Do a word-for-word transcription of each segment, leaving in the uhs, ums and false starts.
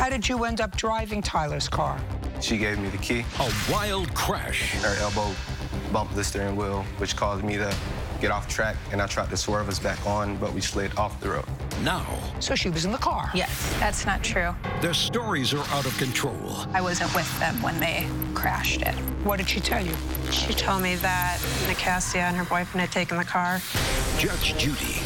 How did you end up driving Tyler's car? She gave me the key. A wild crash. Her elbow bumped the steering wheel, which caused me to get off track, and I tried to swerve us back on, but we slid off the road. Now, So she was in the car? Yes, that's not true. their stories are out of control. I wasn't with them when they crashed it. What did she tell you? She told me that Nicassia and her boyfriend had taken the car. Judge Judy.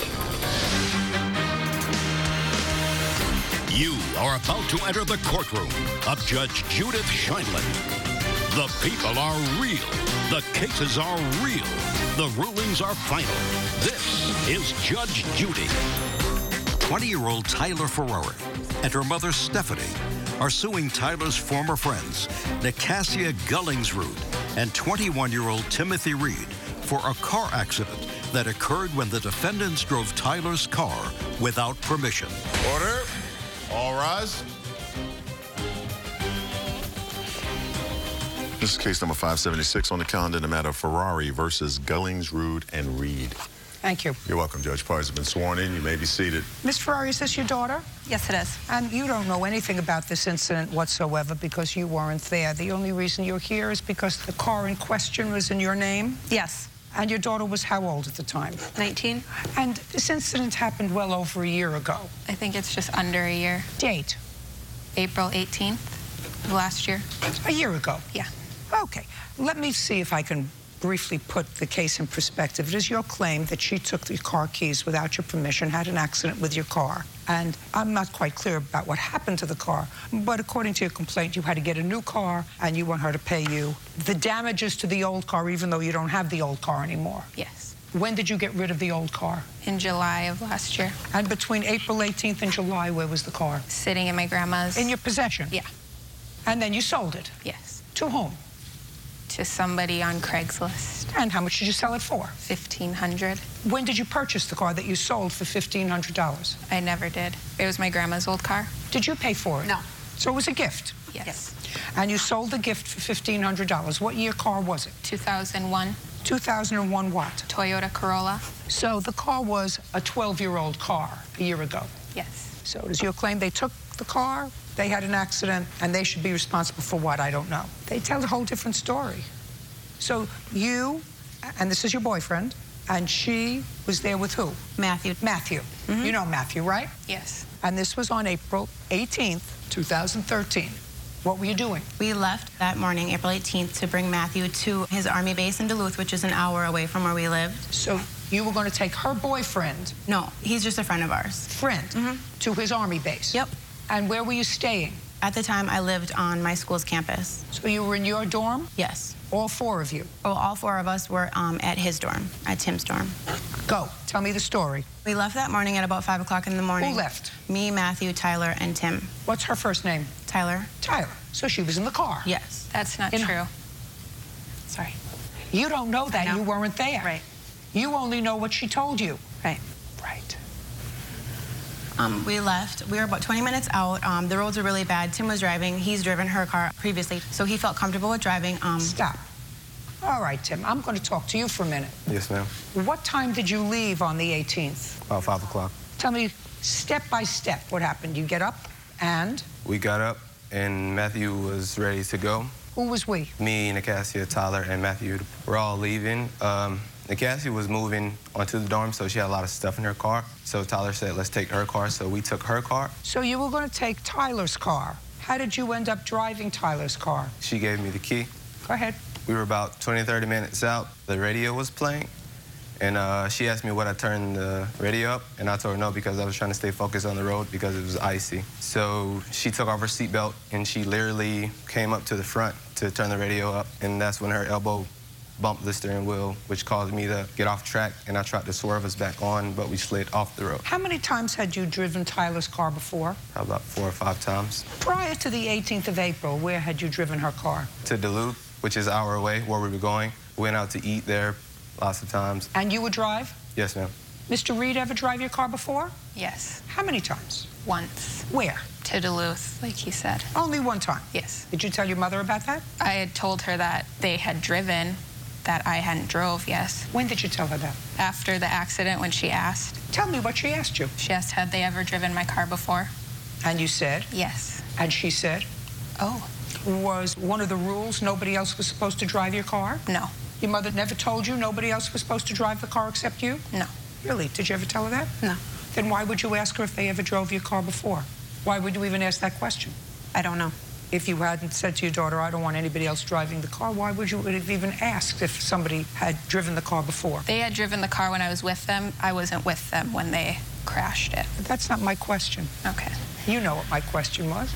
You are about to enter the courtroom of Judge Judith Scheindlin. The people are real. The cases are real. The rulings are final. This is Judge Judy. twenty-year-old Tyler Ferrari and her mother Stephanie are suing Tyler's former friends, Nicassia Gullingsrud and twenty-one-year-old Timothy Reed, for a car accident that occurred when the defendants drove Tyler's car without permission. Order. All rise. This is case number five seventy-six on the calendar in the matter of Ferrari versus Gullingsrud and Reed. Thank you. You're welcome, Judge. Parties have been sworn in. You may be seated. Miss Ferrari, is this your daughter? Yes, it is. And you don't know anything about this incident whatsoever because you weren't there. The only reason you're here is because the car in question was in your name? Yes. And your daughter was how old at the time? nineteen. And this incident happened well over a year ago. I think it's just under a year. Date? April eighteenth of last year. A year ago? Yeah. Okay. Let me see if I can briefly put the case in perspective. It is your claim that she took the car keys without your permission, had an accident with your car. And I'm not quite clear about what happened to the car, but according to your complaint, you had to get a new car and you want her to pay you the damages to the old car, even though you don't have the old car anymore. Yes. When did you get rid of the old car? In July of last year. And between April eighteenth and July, where was the car? Sitting in my grandma's. In your possession? Yeah. And then you sold it? Yes. To whom? To somebody on Craigslist. And how much did you sell it for? fifteen hundred dollars. When did you purchase the car that you sold for fifteen hundred dollars? I never did. It was my grandma's old car. Did you pay for it? No. So it was a gift? Yes. And you sold the gift for fifteen hundred dollars. What year car was it? two thousand one two thousand one what? Toyota Corolla. So the car was a twelve-year-old car a year ago. Yes. So it is your claim they took the car, they had an accident, and they should be responsible for what? I don't know. They tell a whole different story. So you, and this is your boyfriend, and she was there with who? Matthew. Matthew. Mhm. You know Matthew, right? Yes. And this was on April eighteenth, two thousand thirteen. What were you doing? We left that morning, April eighteenth, to bring Matthew to his Army base in Duluth, which is an hour away from where we lived. So you were going to take her boyfriend, No, he's just a friend of ours. friend, Mhm. to his Army base? Yep. And where were you staying? At the time, I lived on my school's campus. So you were in your dorm? Yes. All four of you? Well, all four of us were um, at his dorm, at Tim's dorm. Go. Tell me the story. We left that morning at about five o'clock in the morning. Who left? Me, Matthew, Tyler, and Tim. What's her first name? Tyler? Tyler. So she was in the car? Yes. That's not In- true. Sorry. You don't know that. know. You weren't there. Right. You only know what she told you. Right. Right. Um, we left. We were about twenty minutes out. Um, the roads were really bad. Tim was driving. He's driven her car previously, so he felt comfortable with driving. Um, Stop. All right, Tim, I'm going to talk to you for a minute. Yes, ma'am. What time did you leave on the eighteenth? About five o'clock. Tell me step by step what happened. You get up and We got up, and Matthew was ready to go. who was we? Me, Nicassia, Tyler, and Matthew were all leaving. Um, Nicassia was moving onto the dorm, so she had a lot of stuff in her car. So Tyler said, let's take her car. So we took her car. So you were going to take Tyler's car. How did you end up driving Tyler's car? She gave me the key. Go ahead. We were about twenty, thirty minutes out. The radio was playing, and uh, she asked me would I turn the radio up, and I told her no because I was trying to stay focused on the road because it was icy. So she took off her seatbelt, and she literally came up to the front to turn the radio up, and that's when her elbow bumped the steering wheel, which caused me to get off track, and I tried to swerve us back on, but we slid off the road. How many times had you driven Tyler's car before? About four or five times. Prior to the eighteenth of April, where had you driven her car? To Duluth, which is an hour away where we were going. Went out to eat there lots of times. And you would drive? Yes, ma'am. Mister Reed ever drive your car before? Yes. How many times? Once. Where? To Duluth, like he said. Only one time? Yes. Did you tell your mother about that? I had told her that they had driven, that I hadn't drove, yes. When did you tell her that? After the accident, when she asked. Tell me what she asked you. She asked, had they ever driven my car before? And you said? Yes. And she said? Oh. Was one of the rules nobody else was supposed to drive your car? No. Your mother never told you nobody else was supposed to drive the car except you? No. Really? Did you ever tell her that? No. Then why would you ask her if they ever drove your car before? Why would you even ask that question? I don't know. If you hadn't said to your daughter, I don't want anybody else driving the car, why would you have even asked if somebody had driven the car before? They had driven the car when I was with them. I wasn't with them when they crashed it. But that's not my question. Okay. You know what my question was.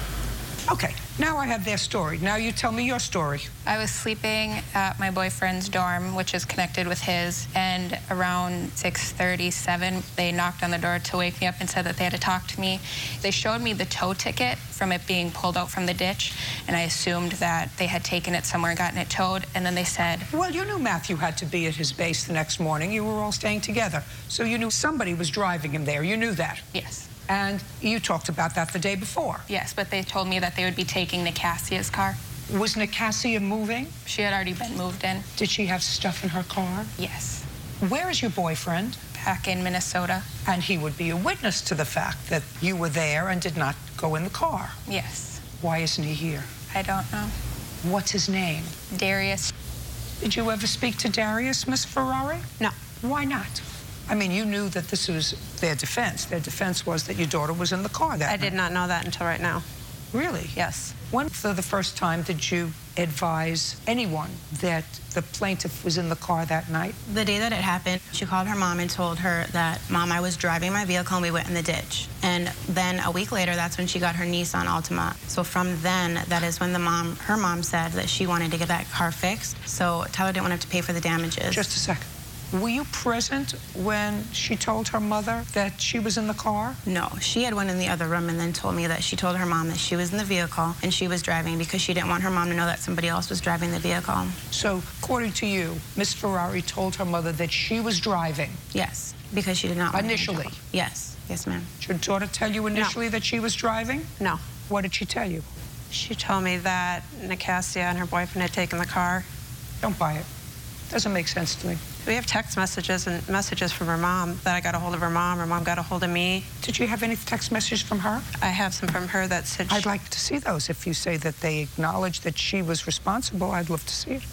Okay, now I have their story. Now you tell me your story. I was sleeping at my boyfriend's dorm, which is connected with his, and around six thirty-seven, they knocked on the door to wake me up and said that they had to talk to me. They showed me the tow ticket from it being pulled out from the ditch, and I assumed that they had taken it somewhere and gotten it towed, and then they said... Well, you knew Matthew had to be at his base the next morning. You were all staying together, so you knew somebody was driving him there. You knew that. Yes. And you talked about that the day before. Yes, but they told me that they would be taking Nicassia's car. Was Nicassia moving? She had already been moved in. Did she have stuff in her car? Yes. Where is your boyfriend? Back in Minnesota. And he would be a witness to the fact that you were there and did not go in the car. Yes. Why isn't he here? I don't know. What's his name? Darius. Did you ever speak to Darius, Miss Ferrari? No. Why not? I mean, you knew that this was their defense. Their defense was that your daughter was in the car that I night. did not know that until right now. Really? Yes. When for the first time did you advise anyone that the plaintiff was in the car that night? The day that it happened, she called her mom and told her that, Mom, I was driving my vehicle and we went in the ditch. And then a week later, that's when she got her Nissan Altima. So from then, that is when the mom, her mom said that she wanted to get that car fixed. So Tyler didn't want to have to pay for the damages. Just a second. Were you present when she told her mother that she was in the car? No, she had went in the other room and then told me that she told her mom that she was in the vehicle and she was driving because she didn't want her mom to know that somebody else was driving the vehicle. So, according to you, Miss Ferrari told her mother that she was driving? Yes, because she did not want Initially? to Yes, yes, ma'am. Did your daughter tell you initially No. that she was driving? No. What did she tell you? She told me that Nicassia and her boyfriend had taken the car. Don't buy it. Doesn't make sense to me. We have text messages and messages from her mom that I got a hold of her mom. Her mom got a hold of me. Did you have any text messages from her? I have some from her that said... I'd she, like to see those. If you say that they acknowledge that she was responsible, I'd love to see it.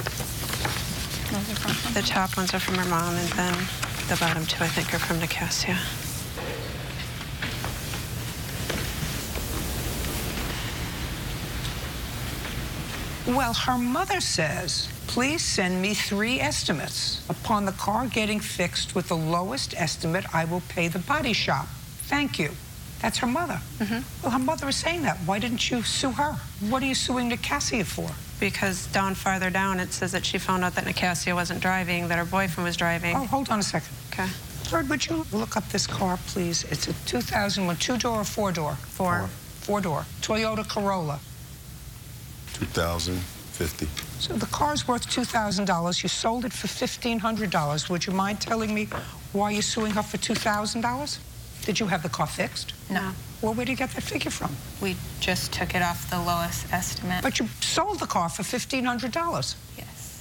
The top ones are from her mom, and then the bottom two, I think, are from Nicassia. Well, her mother says, please send me three estimates. Upon the car getting fixed with the lowest estimate, I will pay the body shop. Thank you. That's her mother. Mm-hmm. Well, her mother is saying that. Why didn't you sue her? What are you suing Nicassia for? Because down farther down, it says that she found out that Nicassia wasn't driving, that her boyfriend was driving. Oh, hold on a second. Okay. Fred, would you look up this car, please? It's a two thousand one, two-door or four-door? Four. Four-door. Toyota Corolla. two thousand fifty. So the car's worth two thousand dollars. You sold it for fifteen hundred dollars. Would you mind telling me why you're suing her for two thousand dollars? Did you have the car fixed? No. Well, where did you get that figure from? We just took it off the lowest estimate. But you sold the car for fifteen hundred dollars. Yes.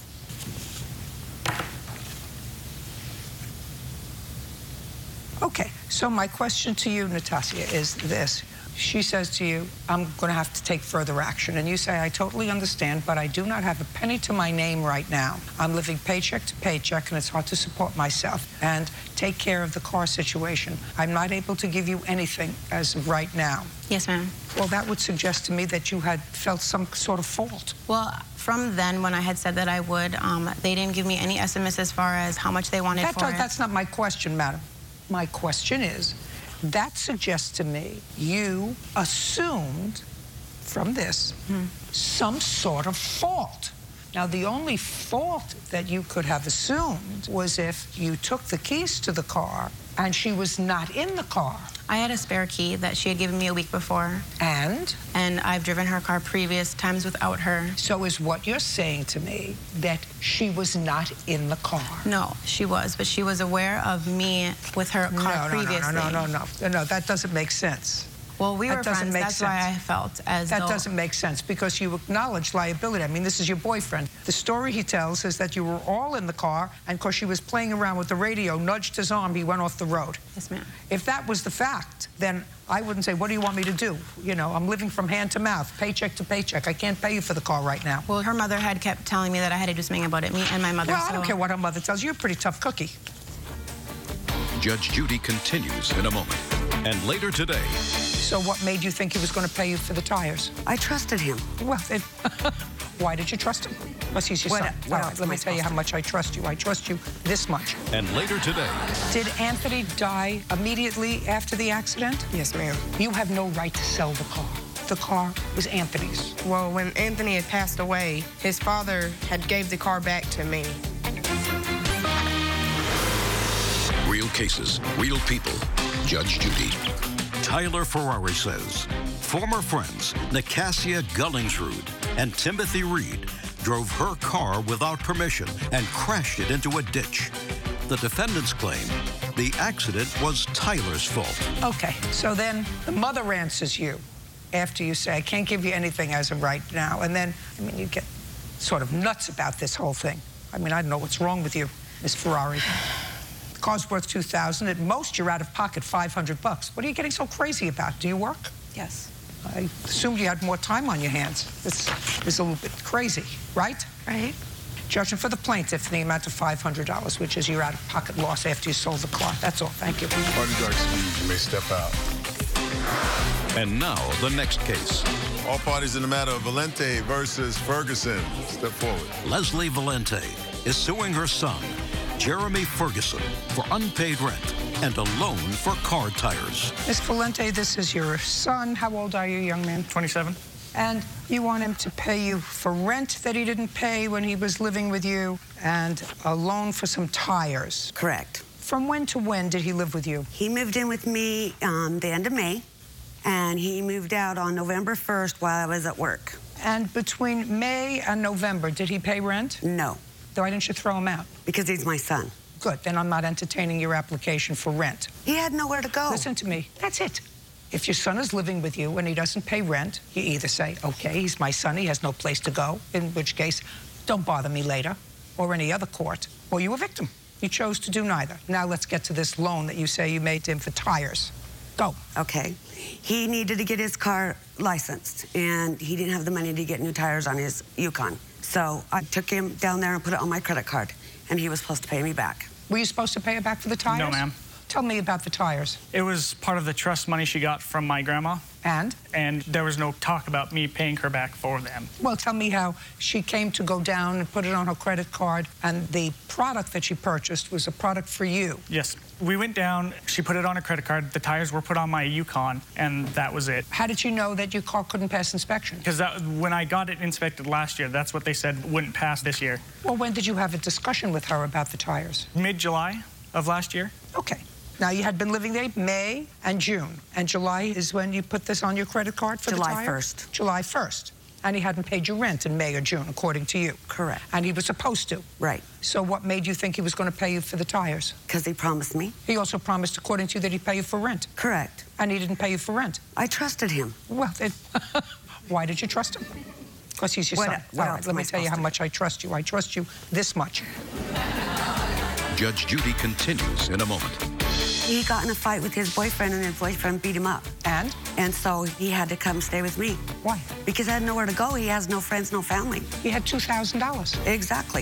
Okay, so my question to you, Natasha, is this. She says to you, I'm going to have to take further action. And you say, I totally understand, but I do not have a penny to my name right now. I'm living paycheck to paycheck, and it's hard to support myself and take care of the car situation. I'm not able to give you anything as of right now. Yes, ma'am. Well, that would suggest to me that you had felt some sort of fault. Well, from then, when I had said that I would, um, they didn't give me any estimates as far as how much they wanted That, for it. that's not my question, madam. My question is, that suggests to me you assumed from this Hmm. some sort of fault. Now, the only fault that you could have assumed was if you took the keys to the car and she was not in the car. I had a spare key that she had given me a week before, And and I've driven her car previous times without her. so is what you're saying to me that she was not in the car? No, she was, but she was aware of me with her car No, no, no, previously. no, no, no, no, no, that doesn't make sense. Well, we That were doesn't friends. make That's why I sense. felt as That though... doesn't make sense because you acknowledge liability. I mean, this is your boyfriend. The story he tells is that you were all in the car, and because she was playing around with the radio, nudged his arm, he went off the road. Yes, ma'am. If that was the fact, then I wouldn't say, what do you want me to do? You know, I'm living from hand to mouth, paycheck to paycheck. I can't pay you for the car right now. Well, her mother had kept telling me that I had to do something about it, me and my mother. Well, I so- don't care what her mother tells you. You're a pretty tough cookie. Judge Judy continues in a moment. And later today, So what made you think he was going to pay you for the tires? I trusted him. Well, it, why did you trust him? Because he's your What- son. what All else right, let am me I tell you how supposed much I trust you. I trust you this much. and later today, Did Anthony die immediately after the accident? Yes, ma'am. You have no right to sell the car. The car was Anthony's. Well, when Anthony had passed away, his father had gave the car back to me. real cases, real people. Judge Judy. Tyler Ferrari says former friends Nicasia Gullingsrud and Timothy Reed drove her car without permission and crashed it into a ditch. The defendants claim the accident was Tyler's fault. Okay, so then the mother answers you after you say, I can't give you anything as of right now. And then, I mean, you get sort of nuts about this whole thing. I mean, I don't know what's wrong with you, Miss Ferrari. The car's worth two thousand dollars. At most, you're out of pocket five hundred bucks. What are you getting so crazy about? Do you work? Yes. I assumed you had more time on your hands. This is a little bit crazy, right? Right. Judging for the plaintiff in the amount of five hundred dollars, which is your out-of-pocket loss after you sold the car. That's all. Thank you. Parties are excused. You may step out. And now, the next case. All parties in the matter of Valente versus Ferguson. Step forward. Leslie Valente is suing her son, Jeremy Ferguson, for unpaid rent and a loan for car tires. Miss Valente, this is your son. How old are you, young man? twenty-seven. And you want him to pay you for rent that he didn't pay when he was living with you and a loan for some tires. Correct. From when to when did he live with you? He moved in with me um, the end of May, and he moved out on November first while I was at work. And between May and November, did he pay rent? No, Why didn't you throw him out? because he's my son. Good, then I'm not entertaining your application for rent. He had nowhere to go. Listen to me, that's it. If your son is living with you and he doesn't pay rent, you either say, okay, he's my son, he has no place to go, in which case, don't bother me later, or any other court, or you evict him. You chose to do neither. Now let's get to this loan that you say you made to him for tires. Go. Okay. He needed to get his car licensed, and he didn't have the money to get new tires on his Yukon. So I took him down there and put it on my credit card, and he was supposed to pay me back. Were you supposed to pay her back for the tires? No, ma'am. Tell me about the tires. It was part of the trust money she got from my grandma, And? and there was no talk about me paying her back for them. Well, tell me how she came to go down and put it on her credit card, and the product that she purchased was a product for you. Yes. We went down, she put it on her credit card, the tires were put on my Yukon, and that was it. How did you know that your car couldn't pass inspection? Because that, when I got it inspected last year, that's what they said wouldn't pass this year. Well, when did you have a discussion with her about the tires? Mid-July of last year. Okay. Now, you had been living there May and June, and July is when you put this on your credit card for July the tire? first. July first. And he hadn't paid you rent in May or June, according to you. Correct. And he was supposed to. Right. So what made you think he was going to pay you for the tires? Because he promised me. He also promised, according to you, that he'd pay you for rent. Correct. And he didn't pay you for rent. I trusted him. Well, then, why did you trust him? Because he's your What- son. what All else right, let am me I tell you supposed how to much I trust you. I trust you this much. Judge Judy continues in a moment. He got in a fight with his boyfriend, and his boyfriend beat him up. And? And so he had to come stay with me. Why? Because I had nowhere to go. He has no friends, no family. He had two thousand dollars. Exactly.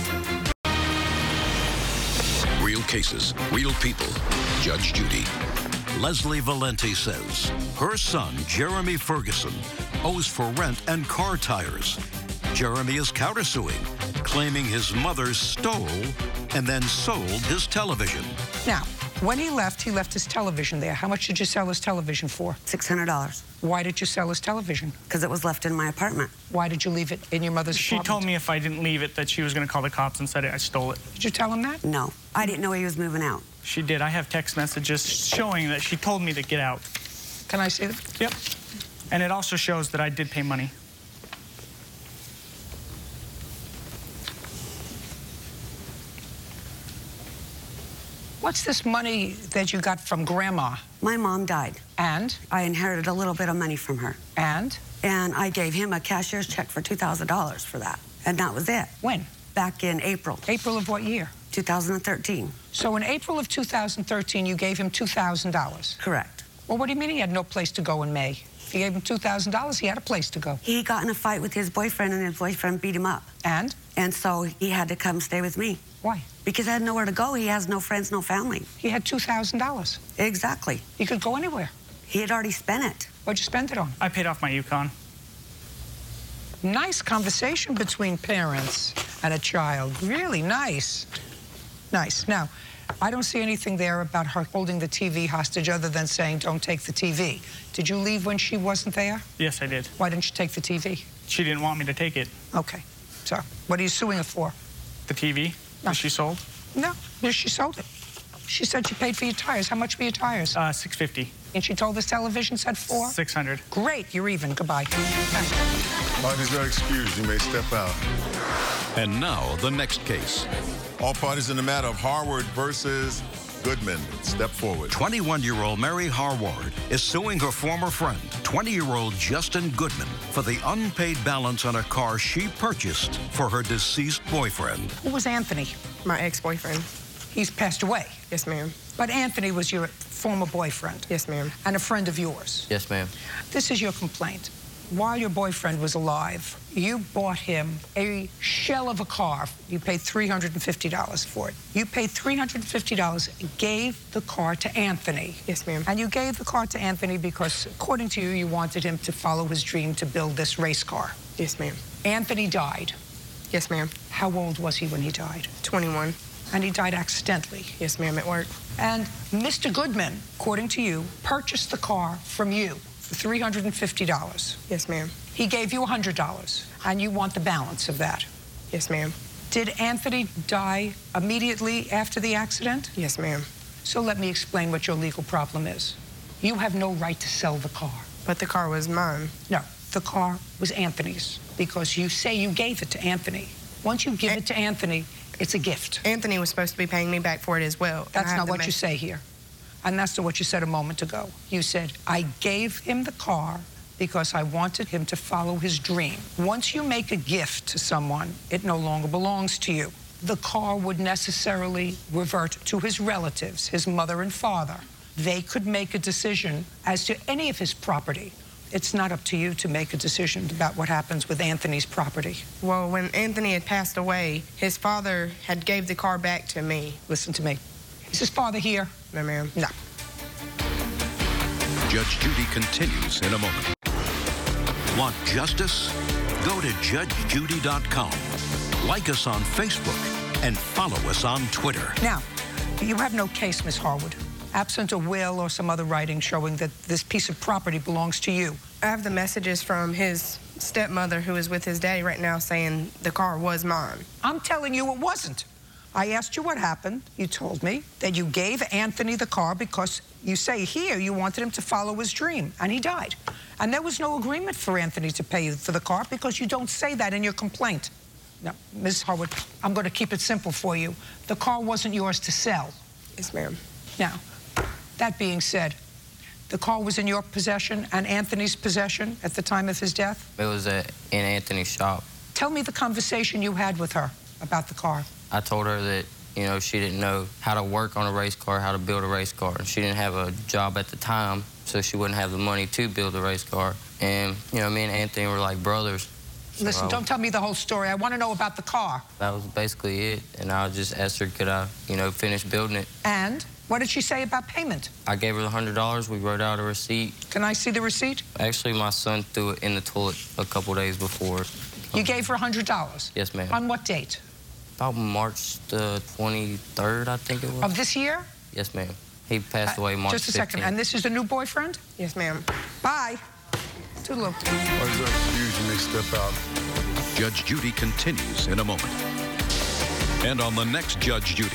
Real cases, real people. Judge Judy. Leslie Valente says her son, Jeremy Ferguson, owes for rent and car tires. Jeremy is countersuing, claiming his mother stole and then sold his television. Now, when he left, he left his television there. How much did you sell his television for? six hundred dollars. Why did you sell his television? Because it was left in my apartment. Why did you leave it in your mother's She apartment? told me if I didn't leave it that she was going to call the cops and said I stole it. Did you tell him that? No. I didn't know he was moving out. She did. I have text messages showing that she told me to get out. Can I see that? Yep. And it also shows that I did pay money. What's this money that you got from Grandma? My mom died. And? I inherited a little bit of money from her. And? And I gave him a cashier's check for two thousand dollars for that. And that was it. When? Back in April. April of what year? two thousand thirteen. So in April of two thousand thirteen, you gave him two thousand dollars. Correct. Well, what do you mean he had no place to go in May? If you gave him two thousand dollars, he had a place to go. He got in a fight with his boyfriend, and his boyfriend beat him up. And? And so he had to come stay with me. Why? Because I had nowhere to go. He has no friends, no family. He had two thousand dollars. Exactly. He could go anywhere. He had already spent it. What'd you spend it on? I paid off my Yukon. Nice conversation between parents and a child. Really nice. Nice. Now, I don't see anything there about her holding the T V hostage other than saying, don't take the T V. Did you leave when she wasn't there? Yes, I did. Why didn't you take the T V? She didn't want me to take it. Okay. So, what are you suing her for? The T V No. that she sold? No, yes, she sold it. She said she paid for your tires. How much were your tires? Uh, six fifty. And she told this television said four? six hundred. Great, you're even. Goodbye. Parties are excused. You may step out. And now, the next case. All parties in the matter of Harward versus Goodman. Step forward. twenty-one-year-old Mary Harward is suing her former friend, twenty-year-old Justin Goodman, for the unpaid balance on a car she purchased for her deceased boyfriend. Who was Anthony? My ex-boyfriend. He's passed away. Yes, ma'am. But Anthony was your former boyfriend. Yes, ma'am. And a friend of yours. Yes, ma'am. This is your complaint. While your boyfriend was alive, you bought him a shell of a car. You paid three hundred fifty dollars for it. You paid three hundred fifty dollars, gave the car to Anthony. Yes, ma'am. And you gave the car to Anthony because, according to you, you wanted him to follow his dream to build this race car. Yes, ma'am. Anthony died. Yes, ma'am. How old was he when he died? twenty-one. And he died accidentally. Yes, ma'am, at work. And Mister Goodman, according to you, purchased the car from you for three hundred fifty dollars. Yes, ma'am. He gave you one hundred dollars, and you want the balance of that. Yes, ma'am. Did Anthony die immediately after the accident? Yes, ma'am. So let me explain what your legal problem is. You have no right to sell the car. But the car was mine. No, the car was Anthony's because you say you gave it to Anthony. Once you give A- it to Anthony, it's a gift. Anthony was supposed to be paying me back for it as well. and That's I have not the what you mess- say here. And that's not what you said a moment ago. You said, I gave him the car because I wanted him to follow his dream. Once you make a gift to someone, it no longer belongs to you. The car would necessarily revert to his relatives, his mother and father. They could make a decision as to any of his property. It's not up to you to make a decision about what happens with Anthony's property. Well, when Anthony had passed away, his father had gave the car back to me. Listen to me. Is his father here? No, ma'am. No. Judge Judy continues in a moment. Want justice? Go to judge judy dot com. Like us on Facebook and follow us on Twitter. Now, you have no case, Miss Harwood, absent a will or some other writing showing that this piece of property belongs to you. I have the messages from his stepmother, who is with his daddy right now, saying the car was mine. I'm telling you it wasn't. I asked you what happened. You told me that you gave Anthony the car because you say here you wanted him to follow his dream, and he died. And there was no agreement for Anthony to pay you for the car because you don't say that in your complaint. Now, Miz Harwood, I'm going to keep it simple for you. The car wasn't yours to sell. Yes, ma'am. Now, that being said, the car was in your possession and Anthony's possession at the time of his death? It was at, in Anthony's shop. Tell me the conversation you had with her about the car. I told her that, you know, she didn't know how to work on a race car, how to build a race car. She didn't have a job at the time, so she wouldn't have the money to build a race car. And, you know, me and Anthony were like brothers. So Listen, I, don't tell me the whole story. I want to know about the car. That was basically it. And I just asked her, could I, you know, finish building it. And what did she say about payment? I gave her the one hundred dollars. We wrote out a receipt. Can I see the receipt? Actually, my son threw it in the toilet a couple days before. You gave her one hundred dollars? Yes, ma'am. On what date? About March the twenty-third, I think it was. Of this year? Yes, ma'am. He passed away March Just a second. fifteenth. And this is the new boyfriend? Yes, ma'am. Bye. Toodaloo. Parties are excused. You may step out. Judge Judy continues in a moment. And on the next Judge Judy.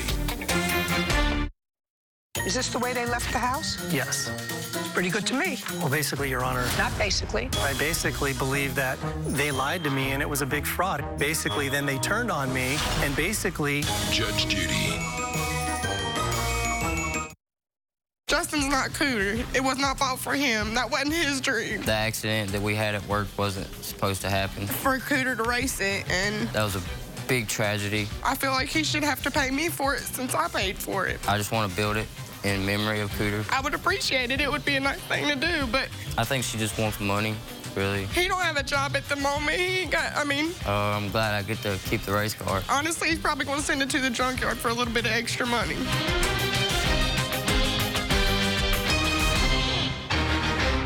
Is this the way they left the house? Yes. It's pretty good to me. Well, basically, Your Honor, Not basically. I basically believe that they lied to me and it was a big fraud. Basically, then they turned on me and basically... Judge Judy. Justin's not Cooter. It was not fault for him. That wasn't his dream. The accident that we had at work wasn't supposed to happen. For Cooter to race it, and That was a big tragedy. I feel like he should have to pay me for it since I paid for it. I just want to build it in memory of Cooter. I would appreciate it. It would be a nice thing to do, but I think she just wants money, really. he don't have a job at the moment. He ain't got, I mean, Uh, I'm glad I get to keep the race car. honestly, he's probably going to send it to the junkyard for a little bit of extra money.